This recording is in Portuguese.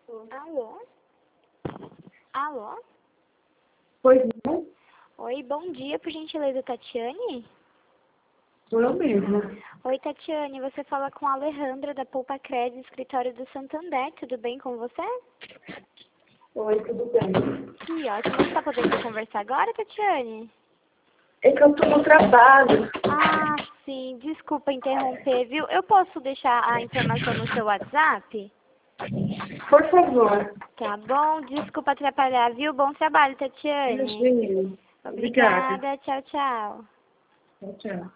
Alô? Alô? Pois não? Oi, bom dia, por gentileza, Tatiane? Sou eu mesma. Oi, Tatiane, você fala com a Alejandra da Poupa Crédito, escritório do Santander, tudo bem com você? Oi, tudo bem? Que ótimo, você está podendo conversar agora, Tatiane? É que eu tô no trabalho. Ah, sim, desculpa interromper, viu? Eu posso deixar a informação no seu WhatsApp? Por favor. Tá bom, desculpa atrapalhar, viu? Bom trabalho, Tatiane. Imagine. Obrigada. Obrigada, tchau, tchau. Tchau, tchau.